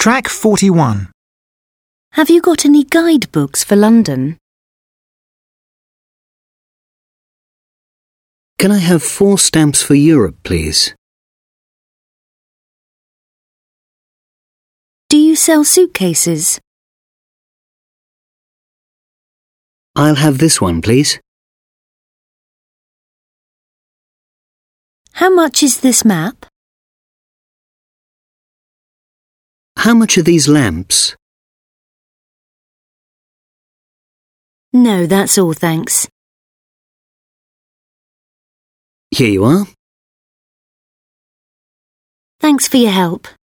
Track 41. Have you got any guidebooks for London? Can I have 4 stamps for Europe, please? Do you sell suitcases? I'll have this one, please. How much is this map? How much are these lamps? No, that's all, thanks. Here you are. Thanks for your help.